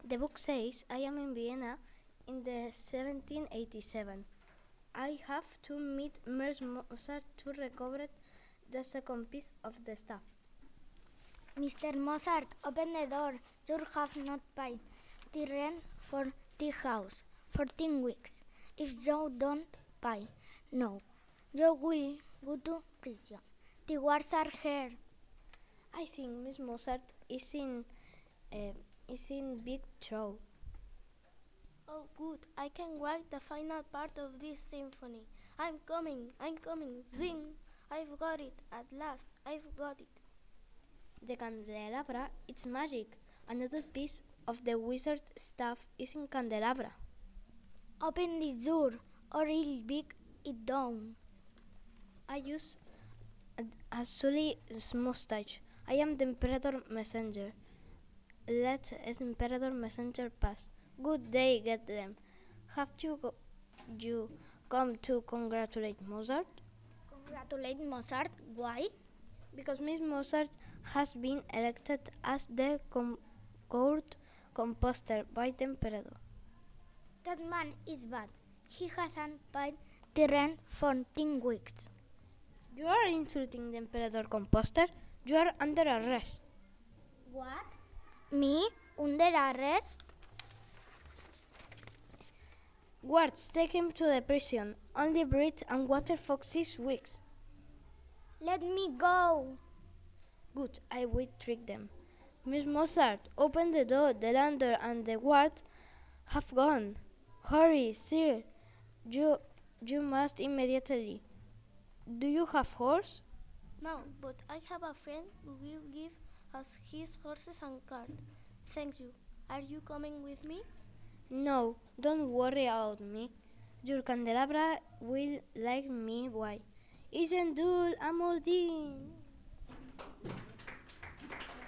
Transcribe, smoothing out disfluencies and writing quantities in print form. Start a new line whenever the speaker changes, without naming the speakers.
The book says I am in Vienna in the 1787. I have to meet Mozart to recover the second piece of the staff.
Mr. Mozart, open the door. You have not paid the rent for the house for 10 weeks. If you don't pay, no, you will go to prison. The guards are here.
I think Miss Mozart is in big trouble.
Oh, good. I can write the final part of this symphony. I'm coming. Zing! I've got it. At last, I've got it.
The candelabra, it's magic. Another piece of the wizard staff is in candelabra.
Open this door, or I'll break it down.
I use a sully mustache. I am the Emperor Messenger. Let Emperor Messenger pass. Good day, get them. Have you come to congratulate Mozart?
Congratulate Mozart? Why?
Because Miss Mozart has been elected as the court composer by the Emperor.
That man is bad. He hasn't paid the rent for 10 weeks.
You are insulting the Emperor composer. You are under arrest.
What? Me? Under arrest?
Guards, take him to the prison. Only bread and water for 6 weeks.
Let me go.
Good, I will trick them. Miss Mozart, open the door. The landlord and the guards have gone. Hurry, sir. You must immediately. Do you have horse?
No, but I have a friend who will give us his horses and cart. Thank you. Are you coming with me?
No, don't worry about me. Your candelabra will like me. Why? Isn't Dul Amordin?